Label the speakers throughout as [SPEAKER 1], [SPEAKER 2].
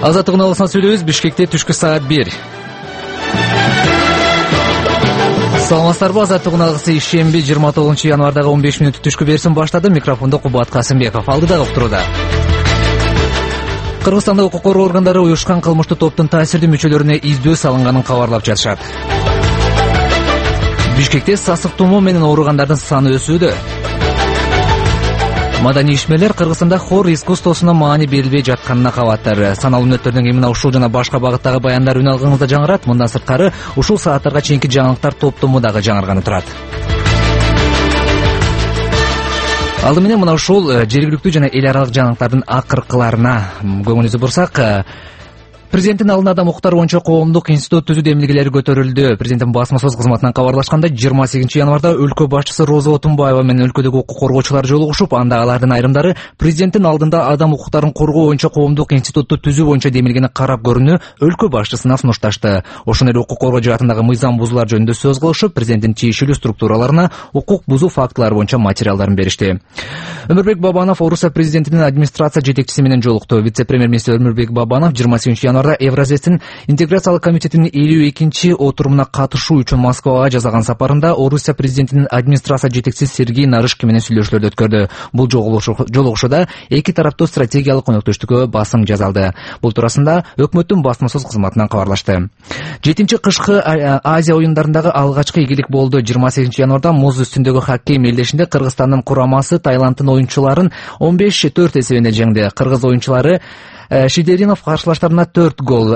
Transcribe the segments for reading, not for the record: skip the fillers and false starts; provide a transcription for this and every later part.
[SPEAKER 1] Азаттык уналысынан сүйлөбүз. Бишкекте түшкү саат 1. Саламатсыздарбы? Азаттык уналысы ишемби 29 январдагы 15 мүнөттүк түшкү берсин баштады. Микрофондо Кубат Касымбеков. Алдыда уктурууда. Кыргызстанда укук коргоо органдары уюшкан кылмыштуу топтун таасирдүү мүчөлөрүнө издөө салынганын кабарлап жатышат. Бишкекте сасык тумоо менен ооругандардын саны өсүүдө. Маданий ишмерлер Кыргызстанда хор искусствосуна маани берилбей жатканына кабаттар. Саналуу мүнөттөрдөн кийин ушул жана башка багыттагы баяндар үн алгыңызда жаңырат. Мындан сырткары ушул сааттарга чейинки жаңылыктар топтому дагы жаңырганы турат. Алды менен мына ушул жергиликтүү жана эл аралык жаңылыктардын акыркыларына көңүлүбүздү бурсак, Президенттин алдына адам укуктары боюнча коомдук институт түзүү демилгелери көтөрүлдү. Президенттин басма сөз кызматынан кабарлашканда 28 январда өлкө башчысы Роза Отунбаева менен өлкөдөгү укук коргоочулар жолугушуп, анда алардын айрымдары президенттин алдында адам укуктарын коргоо боюнча коомдук институтту түзүү боюнча демилгени карап көрүүнү өлкө башчысына сунушташты. Ошондой эле укук коргоо жаатындагы мыйзам бузуулар жөнүндө сөз кылышып, президенттин тиешелүү структураларына укук бузуу фактылары боюнча материалдарын беришти. Өмүрбек Бабанов Орусия президентинин администрация жетекчиси менен жолукту. Вице-премьер-министр Өмүрбек Бабанов 28 январда Евразиялык интеграциялык комитетинин 52-чи отурумуна катышуу үчүн Москвага жасаган сапарында Орусия президентинин администрация жетекчиси Сергей Нарышкин менен сүйлөшүүлөрдү өткөрдү. Бул жолугушууда эки тараптуу стратегиялык өнөктөштүккө басым жасалды. Бул туурасында өкмөттүн басма сөз кызматынан кабарлашты. 7-чи кышкы Азия оюндарындагы алгачкы ийгилик болду. 28 январда муз үстүндөгү хоккей мелдешинде Кыргызстандын курамасы Таиланддын оюнчуларын 15-4 эсебинде жеңди. Кыргыз оюнчулары Шидеринов каршылаштарына 4 гол,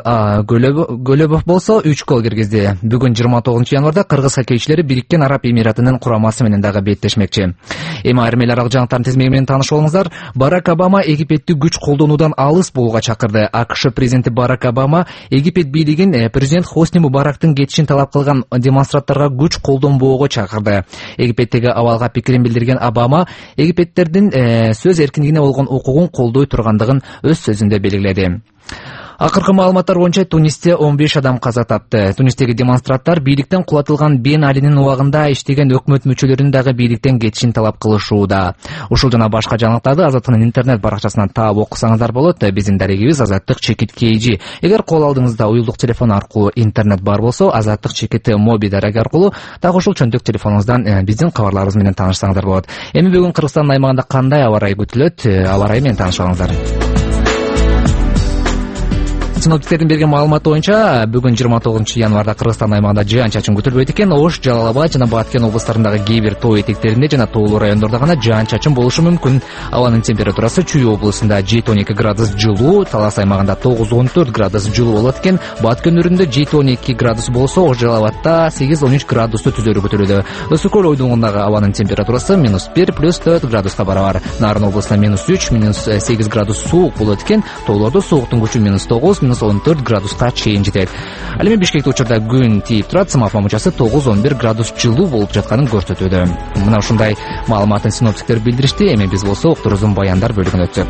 [SPEAKER 1] Гөлөбов болсо 3 гол киргизди. Бүгүн 29 январда кыргыз хоккейчилери Бириккен Араб Эмиратынын курамасы менен дагы беттешмекчи. Эми айрым эл аралык жаңылыктардын тизмеги менен таанышып болуңуздар. Барак Обама Египетти күч колдонуудан алыс болууга чакырды. АКШ президенти Барак Обама Египет бийлигин президент Хосни Мубарактын кетишин талап кылган демонстранттарга күч колдонбоого чакырды. Египеттеги абалга пикирин билдирген Обама египеттердин сөз эркиндигине болгон укугун колдой тургандыгын өз сөзүндө белгиледи. Акыркы маалыматтар боюнча Тунисте 15 адам каза тапты. Тунистеги демонстранттар бийликтен кулатылган Бен Алинин убагында иштеген өкмөт мүчөлөрүнүн дагы бийликтен кетишин талап кылышууда. Ушул жана башка жаңылыктарды Азаттыктын интернет баракчасынан таап окусаңыздар болот. Биздин дарегибиз Азаттык чекит KG. Эгер кол алдыңызда уюлдук телефон аркылуу интернет бар болсо, Азаттык чекити моби дареги аркылуу дагы ушул чөнтөк телефонуңуздан биздин кабарларыбыз менен таанышсаңыздар болот. Эми бүгүн Кыргызстандын аймагында кандай аба ырайы күтүлөт? Аба ырайы менен таанышып алыңыздар. Синоптиктердин берген маалыматы боюнча бүгүн 29 январда Кыргызстан аймагында жаан-чачын күтүлбөйт экен. Ош, Жалал-Абад жана Баткен облустарындагы кээ бир тоо этектеринде жана тоолуу райондордо гана жаан-чачын болушу мүмкүн. Абанын температурасы Чүй облусунда 7-12 градус жылуу, Талас аймагында 9-14 градус жылуу болот экен. Баткен өңүрүндө 7-12 градус болсо, Ош, Жалал-Абадта 8-13 градусту түзөрү күтүлүүдө. Өсү көл ойдуңундагы абанын температурасы -1 +4 градуска барабар. Нарын облусунда -3 -8 градус суук болот экен. Тоолордо сууктун күчү -9 -14 градуска чейин жетет. Ал эми Бишкекте учурда күн тийип турат, сымак мамучасы 9-11 градус жылуу болуп жатканын көрсөтүүдө. Мына ушундай маалыматын синоптиктер билдиришти. Эми биз болсо уктурубуздун баяндар бөлүгүнө өтсөк.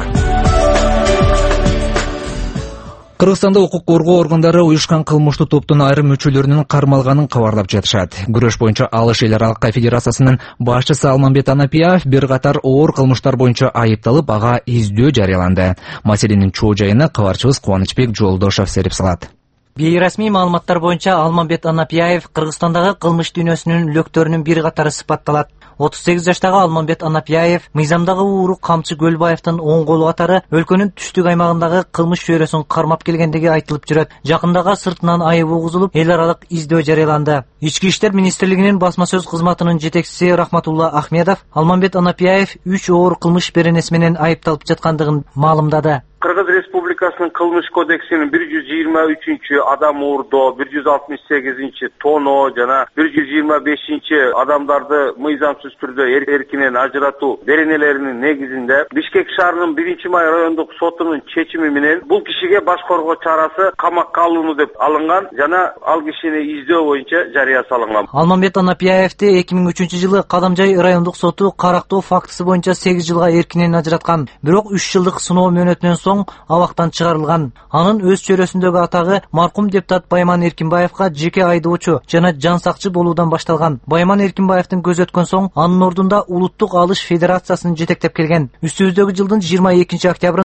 [SPEAKER 1] Кыргызстанда укук коргоо органдары уюшкан кылмыштуу топтун айрым мүчөлөрүнүн кармалганын кабарлап жатышат. Күрөш боюнча Алыш эл аралык федерациясынын башчысы Алмамбет Анапияев бир катар оор кылмыштар боюнча айыпталып, ага издөө жарыяланды. Маселенин чоо жайына кабарчыбыз Кубанычбек Жолдошов серип салат.
[SPEAKER 2] Бейрасмий маалыматтар боюнча Алмамбет Анапияев Кыргызстандагы кылмыш дүйнөсүнүн лөктөрүнүн бир катары сыпатталат. 38 жаштагы Алмамбет Анапияев мыйзамдагы ууру Камчы Көлбаевдин оң колу катары өлкөнүн түштүк аймагындагы кылмыш чөйрөсүн кармап келгендиги айтылып жүрөт. Жакындага сыртынан айып угузулуп, эл аралык издөө жарыяланды. Ички иштер министрлигинин басма сөз кызматынын жетекчиси Рахматулла Ахмедов Алмамбет Анапияев 3 оор кылмыш беренеси менен айыпталып жаткандыгын маалымдады.
[SPEAKER 3] Кыргыз Республикасынын кылмыш кодексинин 123-чү адам уурдоо, 168-чи тоноо жана 125-чи адамдарды мыйзамсыз түрдө эркинен ажыратуу беренелеринин негизинде Бишкек шаарынын 1-май райондук сотунун чечими менен бул кишиге баш коргоо чарасы камакка алууну деп алынган жана ал кишини издөө боюнча жарыя салынган.
[SPEAKER 2] Алмамбет Анапияевди 2003-жылы Кадамжай райондук соту карактоо фактысы боюнча 8 жылга эркинен ажыраткан. Бирок 3 жылдык сыноо мөөнөтүнөн соң абактан чыгарылган. Анын өз чөйрөсүндөгү атагы маркум депутат Байман Эркинбаевга жеке айдоочу жана жан сакчы болуудан башталган. Байман Эркинбаевдин көзү өткөн соң анын ордунда Улуттук алыш федерациясын жетектеп келген. Үстүбүздөгү жылдын 22 октябрында